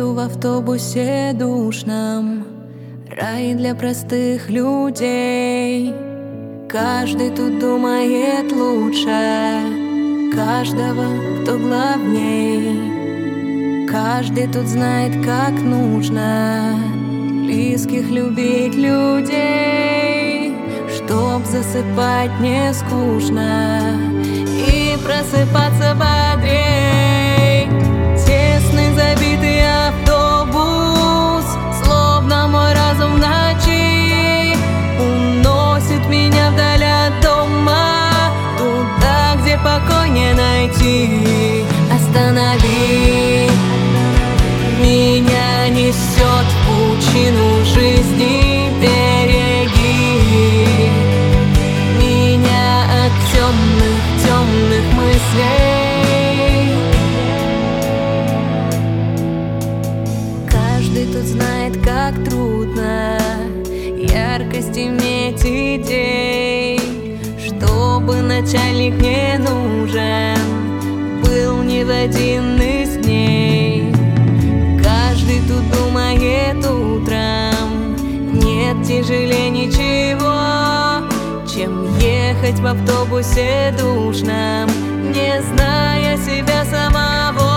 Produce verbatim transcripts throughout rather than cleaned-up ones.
Еду в автобусе душном, рай для простых людей. Каждый тут думает лучше каждого, кто главней. Каждый тут знает, как нужно близких любить людей, чтоб засыпать не скучно и просыпаться бодрей. Тесный забитый автобус, словно мой разум в ночи, уносит меня вдаль от дома, туда, где покой не найти. Останови, меня несет в пучину жизни, береги меня от темных, темных мыслей. Каждый тут знает, как трудно яркость иметь идей, чтобы начальник не нужен был ни в один из дней. Каждый тут думает утром, нет тяжелее ничего, чем ехать в автобусе душном, не зная себя самого.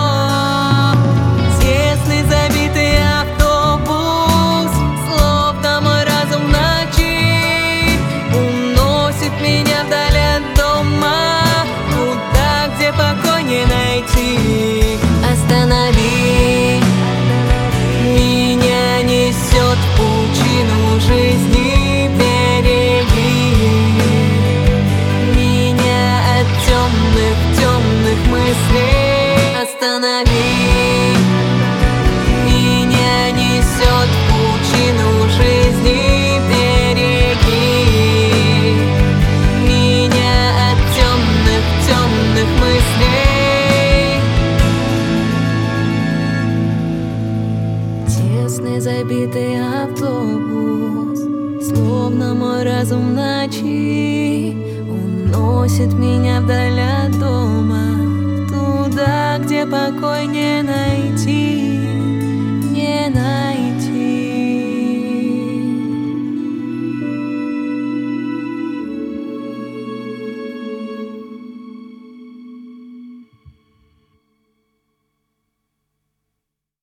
Тесный забитый автобус, словно мой разум в ночи, уносит меня вдаль от дома, туда, где покой не найти. Останови, меня несет в пучину жизни, береги меня от темных, темных мыслей. Останови, меня несет в пучину жизни, береги меня от темных, темных мыслей. Тесный забитый автобус, словно мой разум в ночи, уносит меня вдаль от дома, туда, где покой не найти.